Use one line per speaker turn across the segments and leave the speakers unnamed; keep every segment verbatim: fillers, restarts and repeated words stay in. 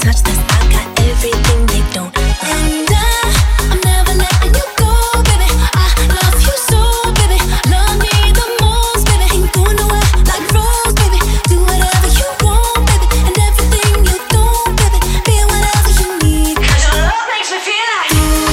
touch this. I got everything they don't. And I, I'm never letting you go, baby. I love you so, baby. Love me the most, baby. Ain't going nowhere like Rose, baby. Do whatever you want, baby. And everything you don't, baby. Be whatever you need. 'Cause your love makes me feel like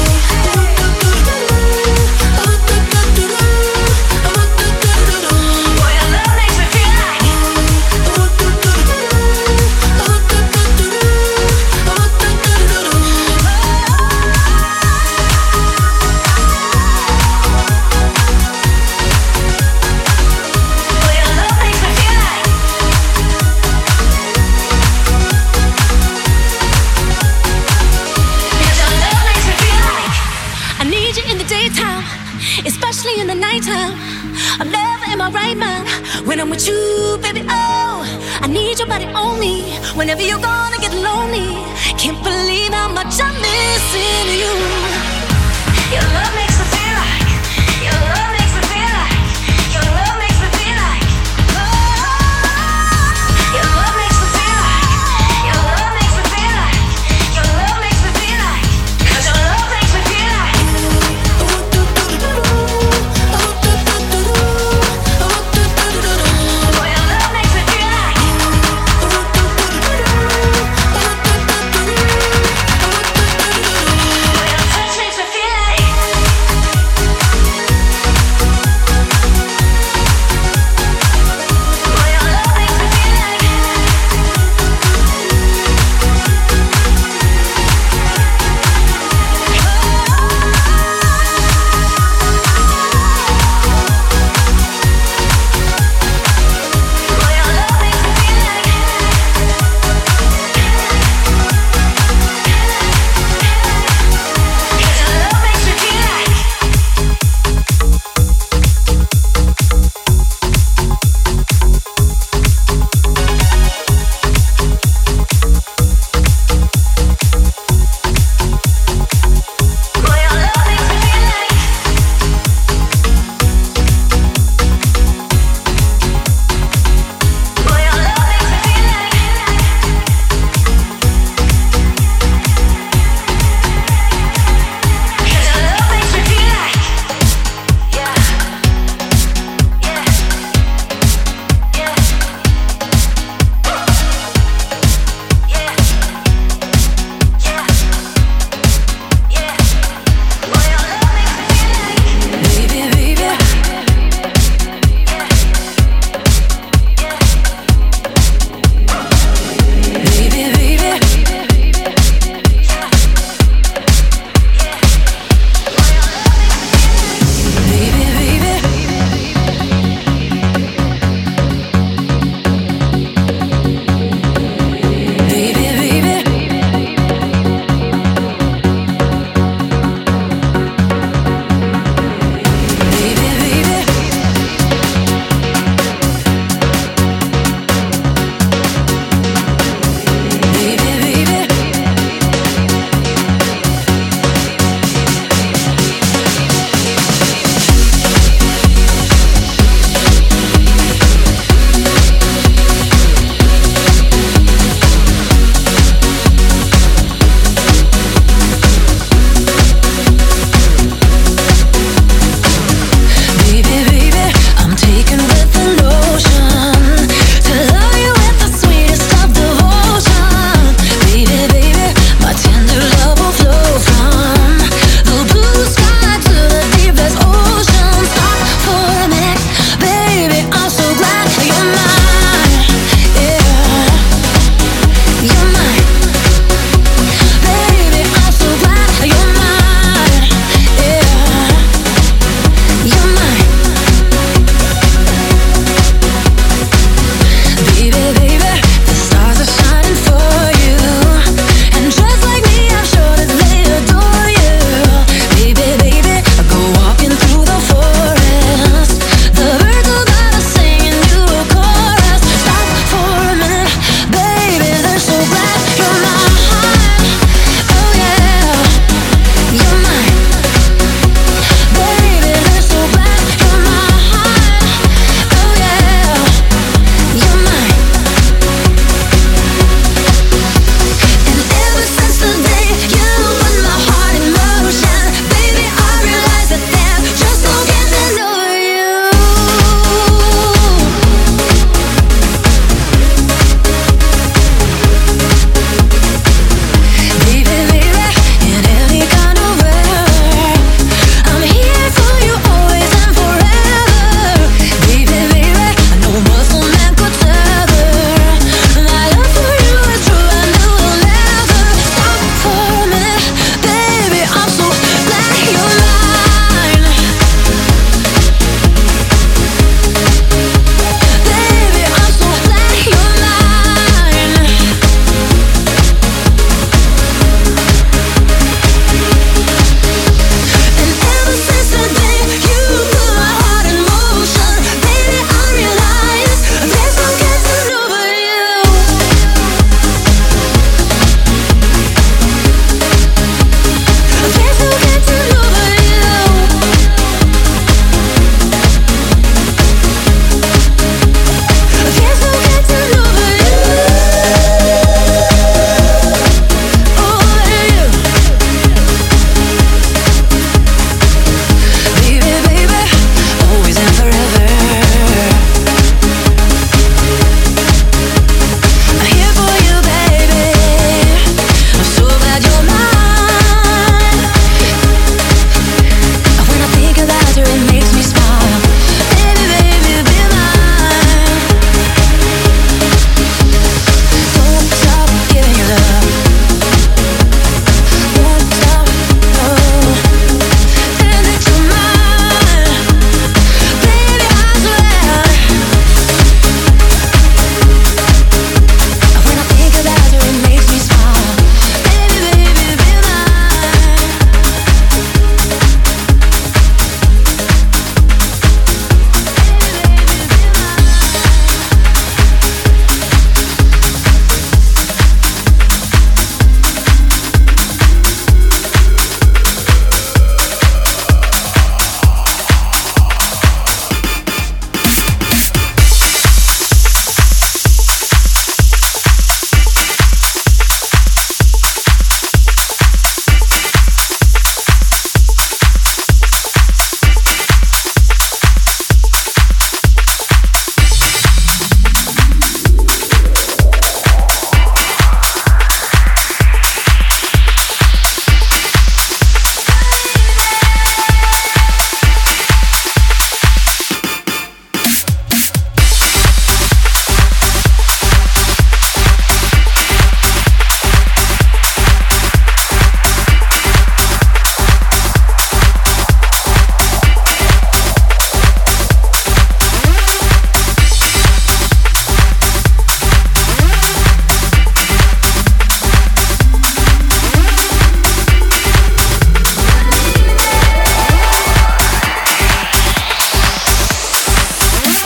especially in the nighttime. I'm never in my right mind when I'm with you, baby. Oh, I need your body on me whenever you're gonna get lonely. Can't believe how much I'm missing you. Your love makes me feel like, your love makes me feel like, your love makes me feel like, oh, your love makes me feel like, your love makes me feel like, your love makes me feel like, 'cause your love makes me feel like. Touch makes me feel like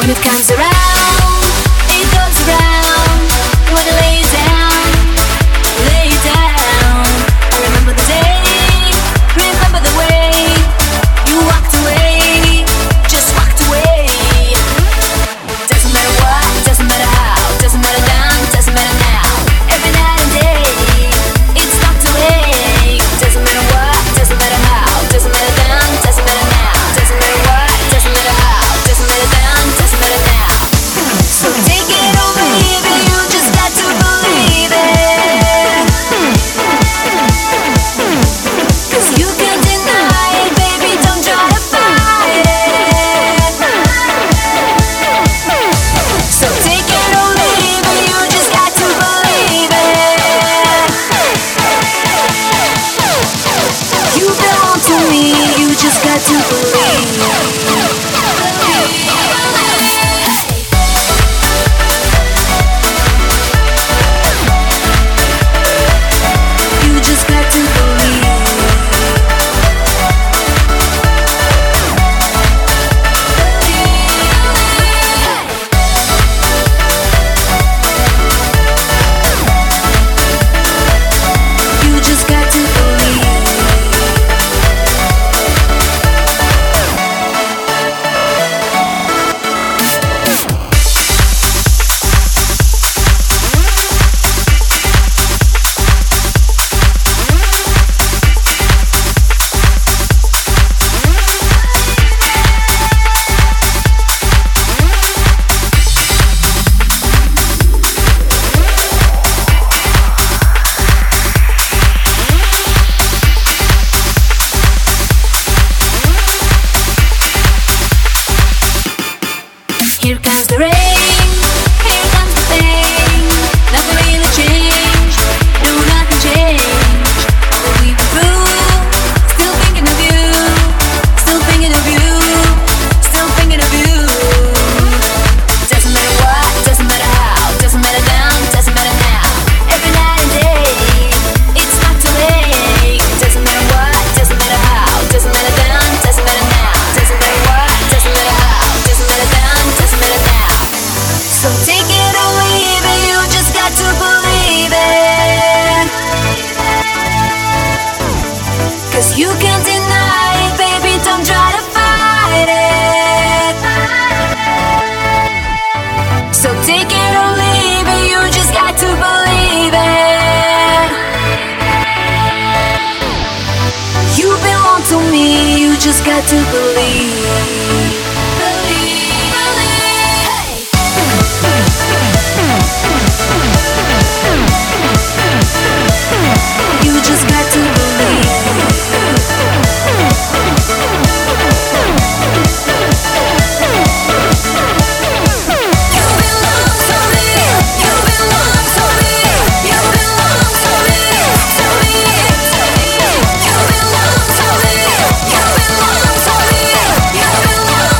it comes around, it goes around. You wanna lay it down, lay it down. I remember the day, remember the way you walked away, just walked away. Doesn't matter what, doesn't matter how, doesn't matter then, doesn't matter now. Every night and day, it's locked away. Doesn't matter what, doesn't matter how, doesn't matter then, doesn't matter now. Doesn't matter what, doesn't matter how, doesn't matter then, doesn't matter now. So take it or leave it, you just got to believe it. 'Cause you can't deny it, baby, don't try to fight it. So take it or leave it, you just got to believe it. You belong to me, you just got to believe. You just got to believe. You just got to believe. Here comes the rain, here comes the pain. Nothing really changed, no nothing changed. All we went through, still thinking of you, still thinking of you, still thinking of you. Doesn't matter what, doesn't matter how, doesn't matter then, doesn't matter now. Every night and day, it's not too late. Doesn't matter what, doesn't matter how, doesn't matter then, doesn't matter now. Doesn't matter what, doesn't matter how, doesn't matter then, doesn't matter now. So take it or leave it, you just got to believe it. 'Cause you can't deny it, baby, don't try to fight it. So take it or leave it, you just got to believe it. You belong to me, you just got to believe. Believe, believe. You just got to believe. You belong to me, you belong to me, you belong to me, to me, to me. You belong to me, you belong to me, you belong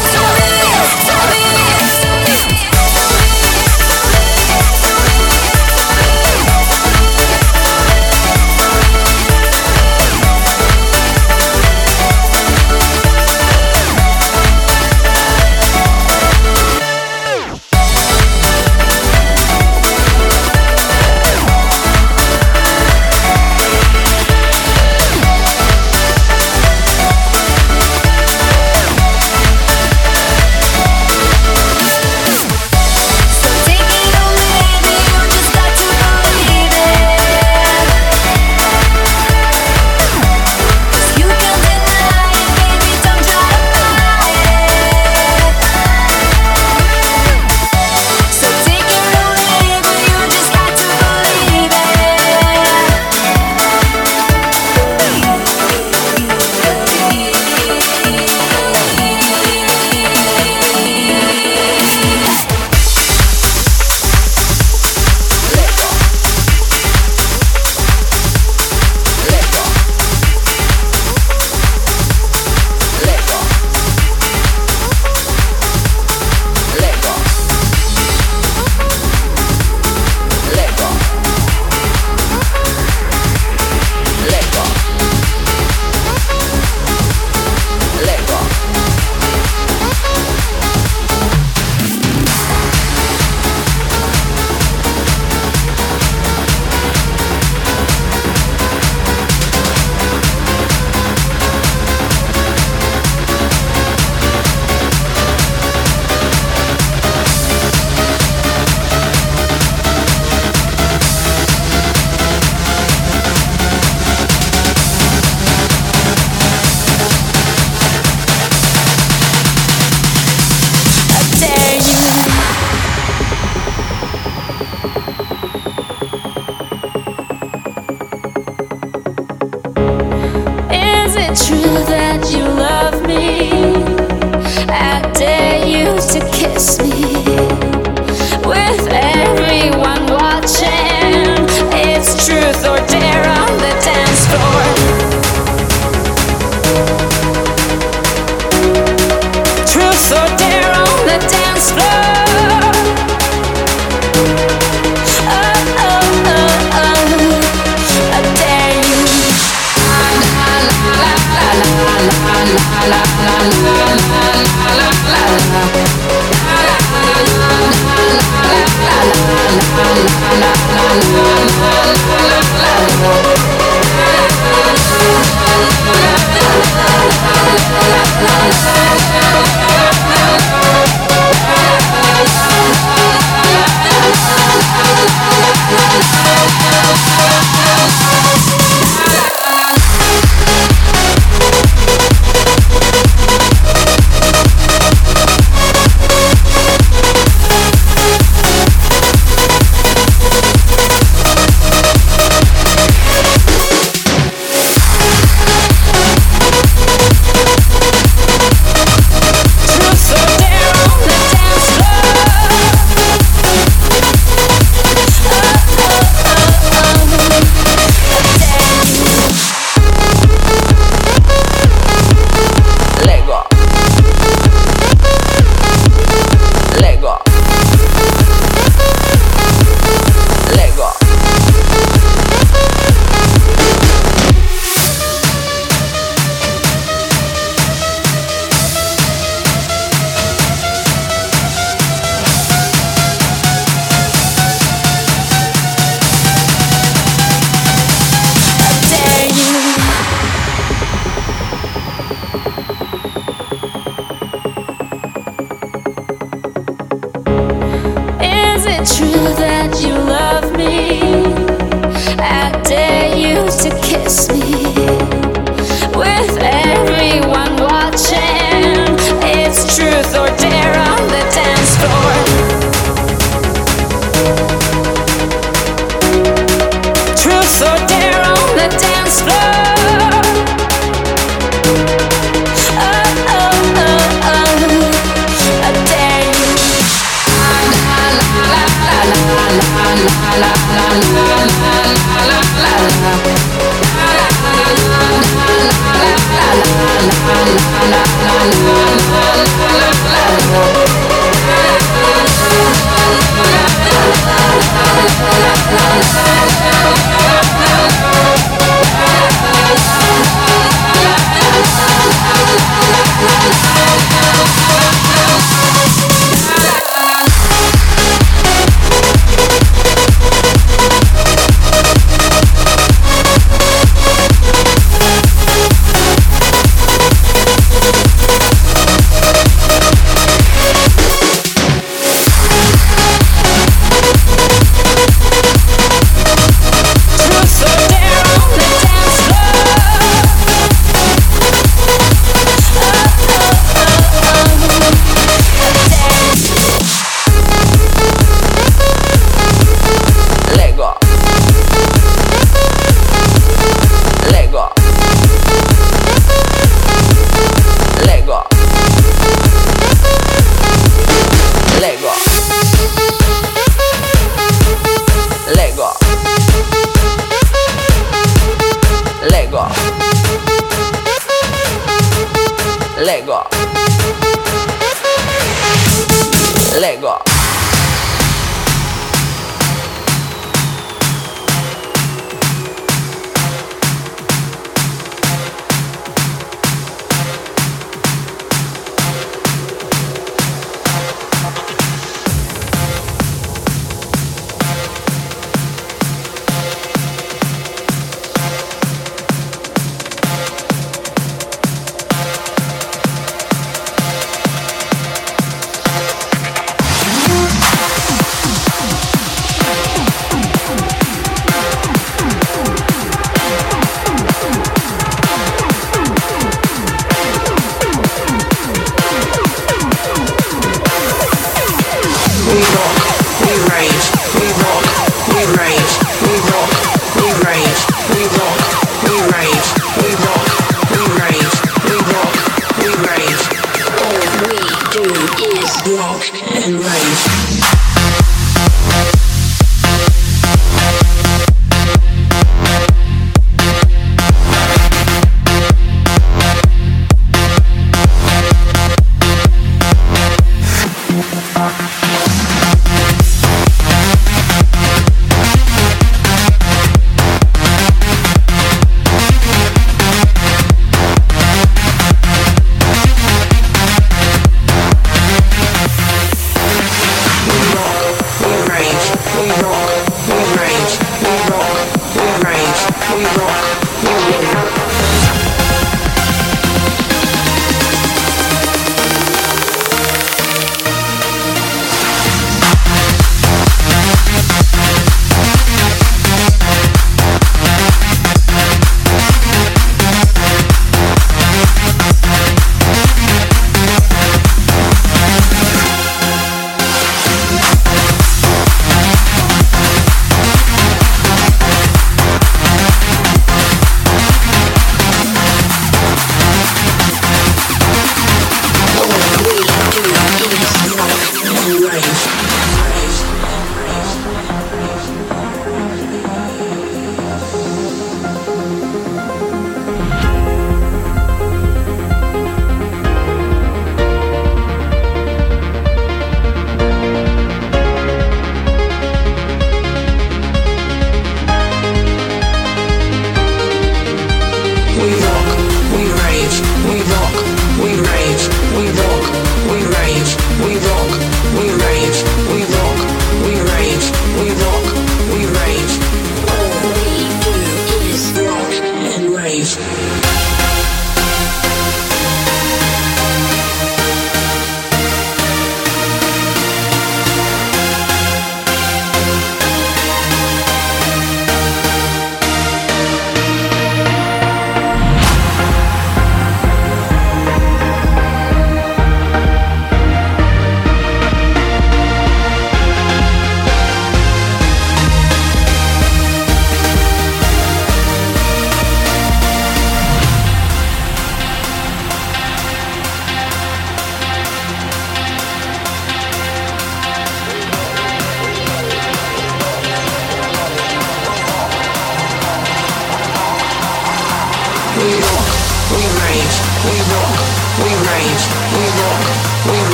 true that you love me? I dare you to kiss me with everyone watching. It's truth or dare on the dance floor. Truth or dare on the dance floor. Oh, oh, oh, oh, I dare you. True that you love me. I dare you to kiss me with everyone watching. It's truth or dare on the dance floor. Truth or dare on the dance floor. Oh, oh, oh, oh, I dare you. Lego. Lego.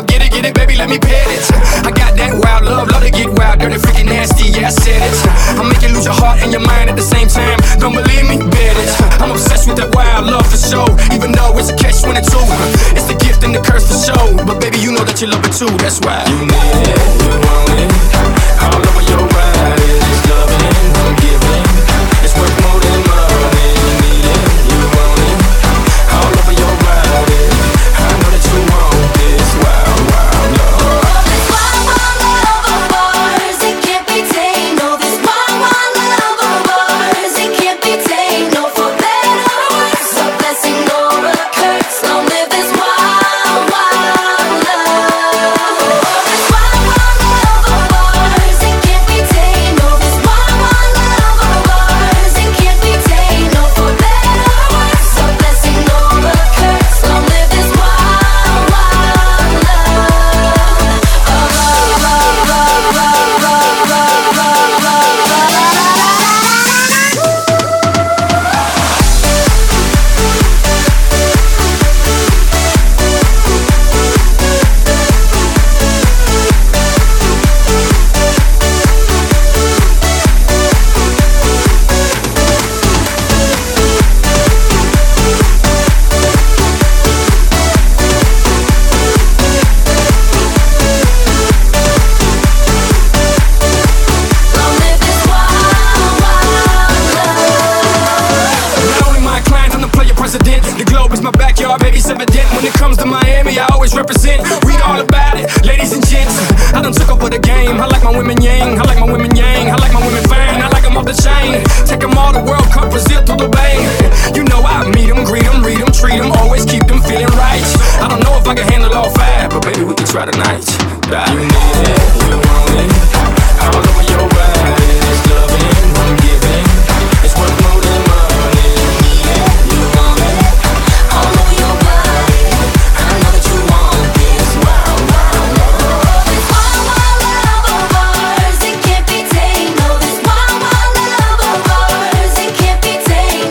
Get it, get it, baby, let me pet it. I got that wild love, love to get wild, dirty, freaking nasty, yeah, I said it. I'll make you lose your heart and your mind at the same time. Don't believe me? Bet it. I'm obsessed with that wild love for sure, even though it's a catch twenty-two. It's the gift and the curse for sure, but baby, you know that you love it too, that's why. You need it, you want it, all over your ride. It's loving, I'm giving, it's worth more than money. You need it, you want it, all over your ride. I know that you want this wild, wild love.
This wild, wild love of ours, it can't be tamed. No, this wild, wild love of ours, it can't be tamed. No, for better or worse, a blessing or a curse. Long live this wild, wild love. This wild, wild love of ours, it can't be tamed. No, this wild, wild love of ours, it can't be tamed. No, for better or worse, a blessing or a curse. Long live this wild, wild love. Long live this wild, wild love.
Not only my client, I'm the player president. The globe is my backyard, baby, it's evident. When it comes to Miami, I always represent. Read all about it, ladies and gents. I done took over the game. I like my women yang, I like my women yang, I like my women fine, I like them off the chain. Take them all to World Cup, Brazil to Dubai. You know I meet them, greet them, read them, treat them, always keep them feeling right. I don't know if I can handle all five, but baby, we can try tonight. You need it, you want it, all over your ride. It's loving, I'm giving, it's worth more than money. You need it, you want it, all over your body. I know that you want this wild, wild love.
This wild, wild love of ours, it can't be tamed. No, this wild, wild love of ours, it can't be tamed.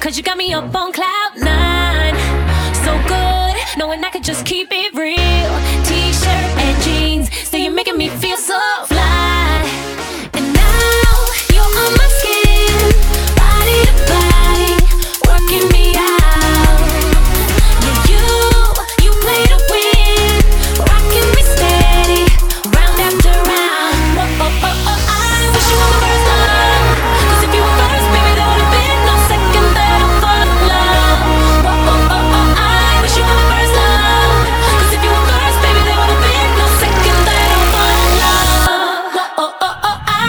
Cause you got me up on cloud nine. So good, knowing I could just keep it real. T-shirt and jeans, so you're making me feel so fly. And now you're on my skin, body to body, working me out. Yeah, you, you made a win, rocking me steady, round after round. Oh, oh, oh, oh, I wish you were my first love. Cause if you were first, baby, there would have been no second, third, or fourth love. Oh, oh, oh, oh, I wish you were my first love. Cause if you were first, baby, there would have been no second, third, or fourth love. Oh, oh, oh, oh, I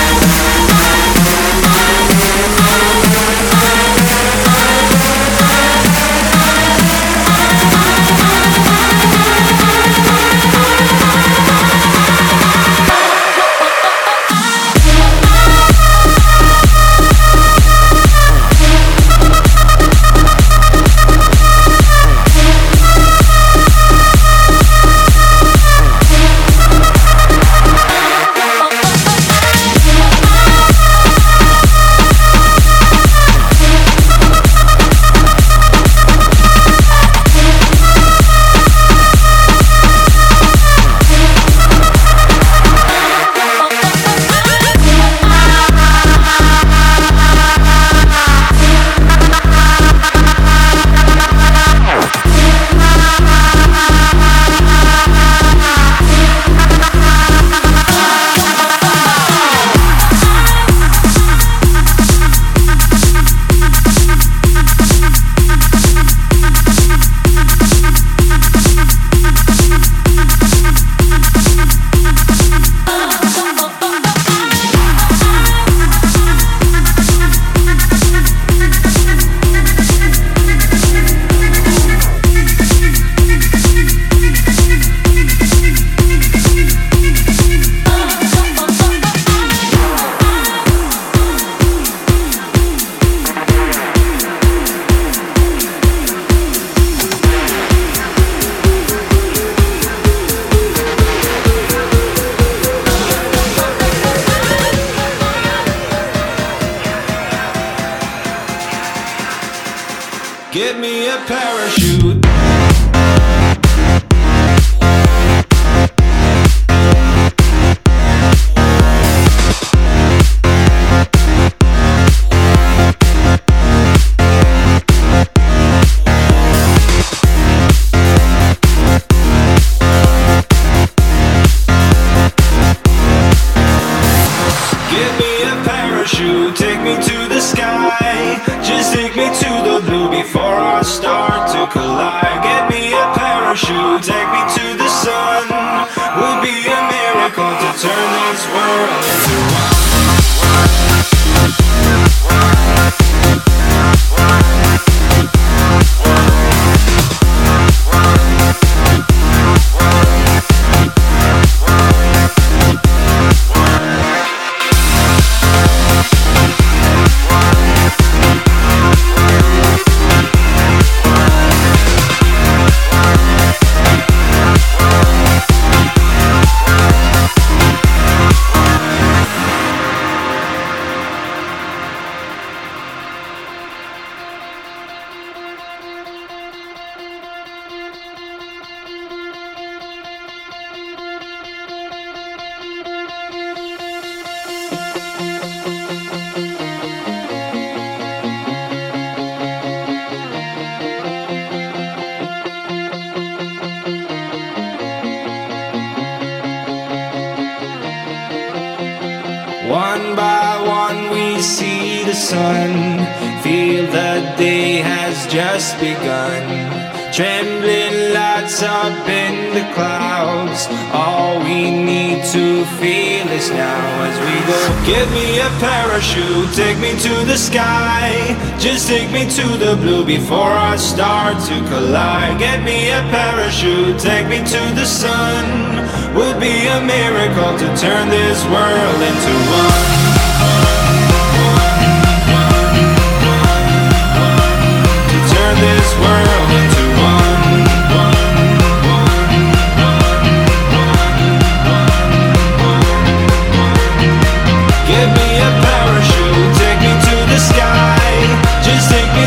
Get me a parachute. Get me a parachute, take me to the sky. Just take me to the blue before our start to collide. Get me a parachute, take me to the sun. Would be a miracle to turn this world into one. One by one we see the sun, feel the day has just begun. Trembling lights up in the clouds, all we need to feel is now as we go. Get me a parachute, take me to the sky. Just take me to the blue before I start to collide. Get me a parachute, take me to the sun. Would be a miracle to turn this world into one. To turn this world into one. Give me a parachute, take me to the sky. Just take me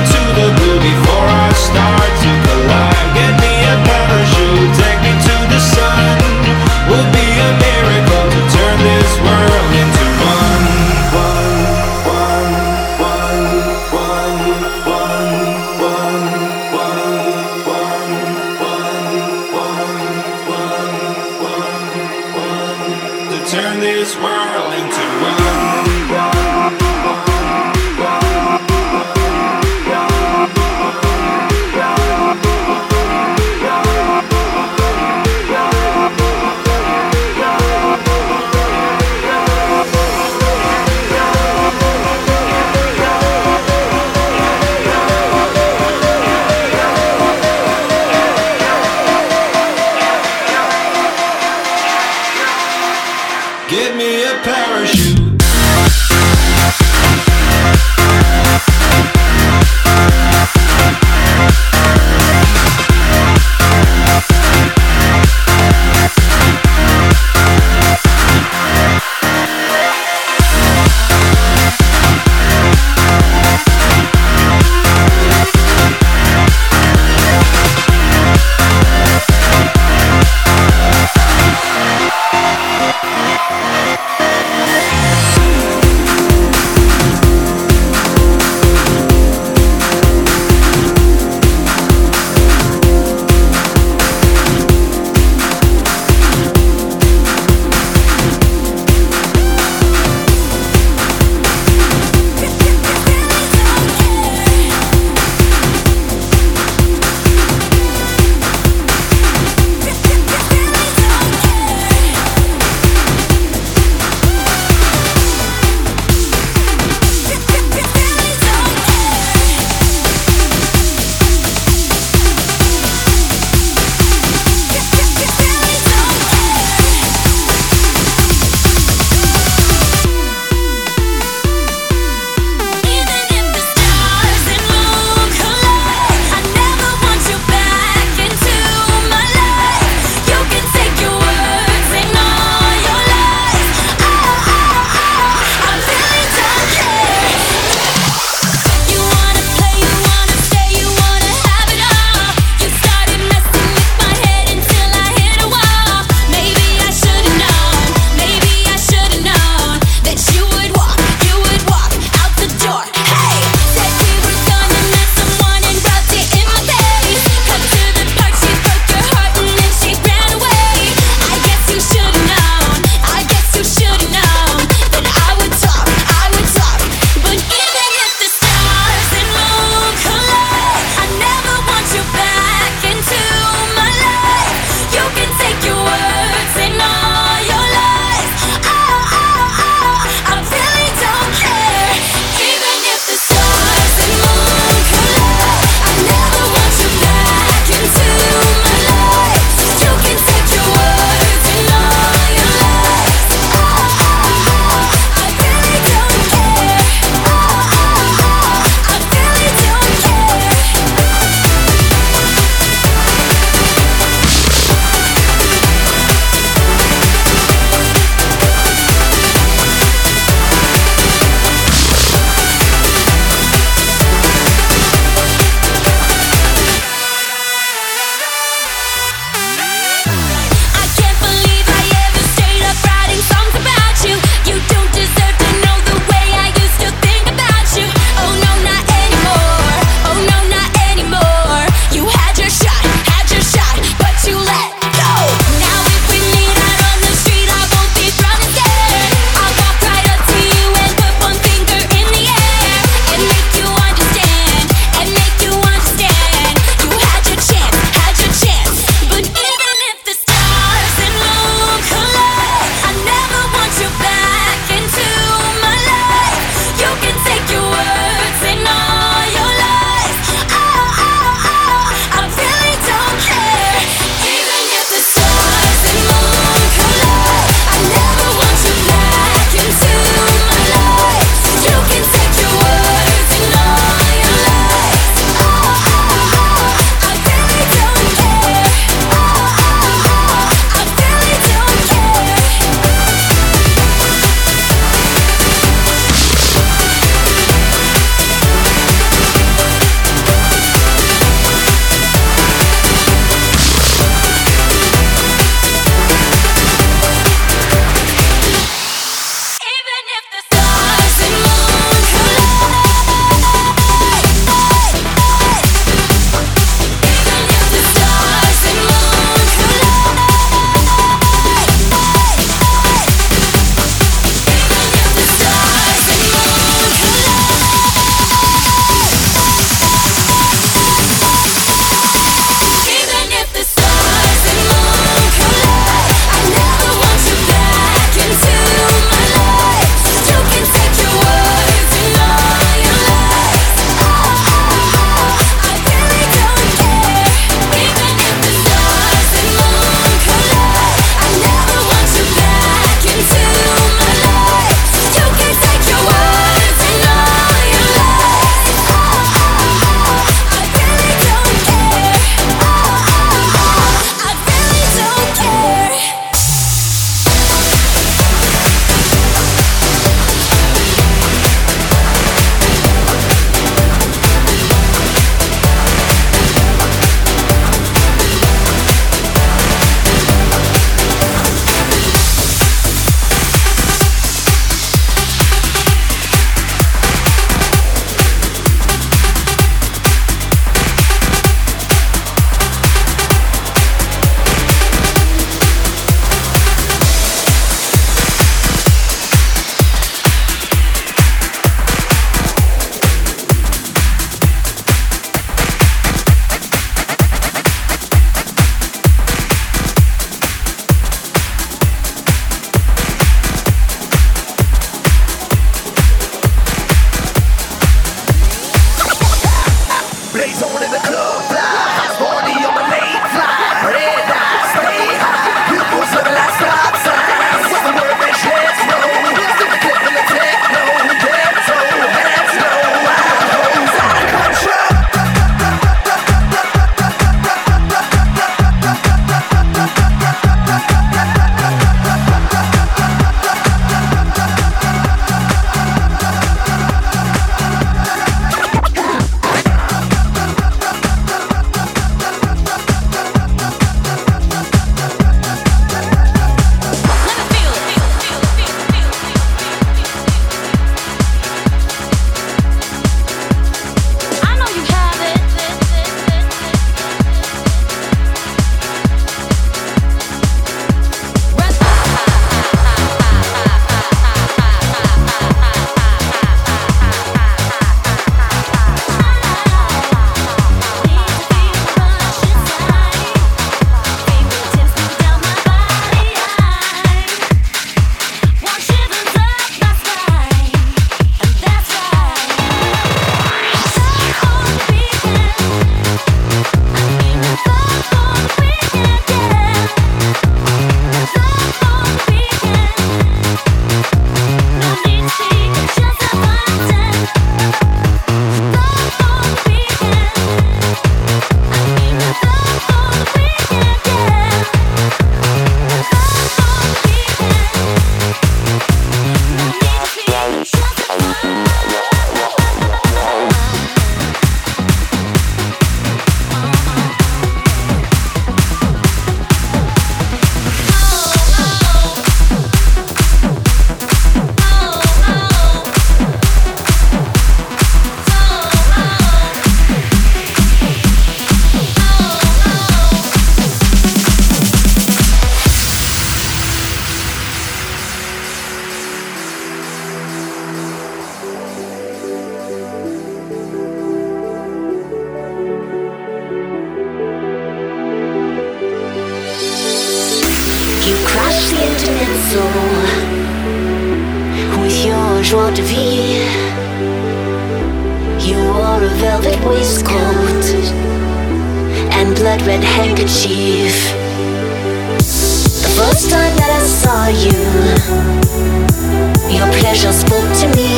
soul with your joie de vivre. You wore a velvet waistcoat and blood red handkerchief. The first time that I saw you, your pleasure spoke to me.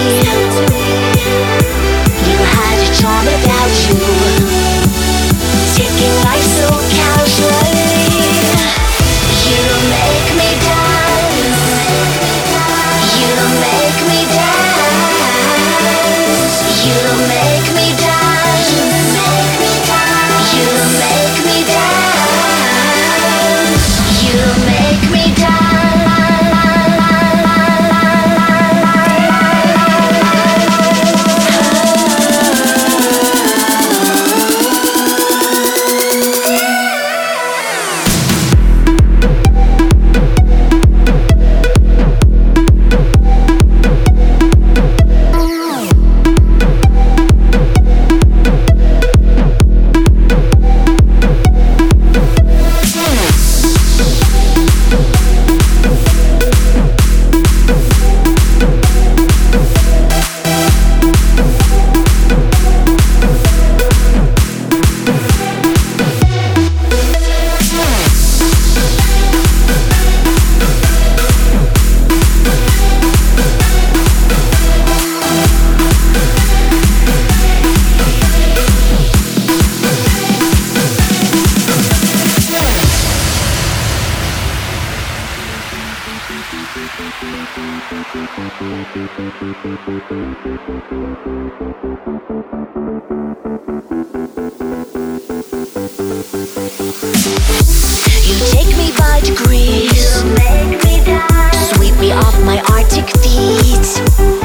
You had a charm about you, taking life so casually. You make me dance. You make me dance. You make me dance. You make me dance. You make me dance. You make me You take me by degrees, you make me dance. Sweep me off my Arctic feet.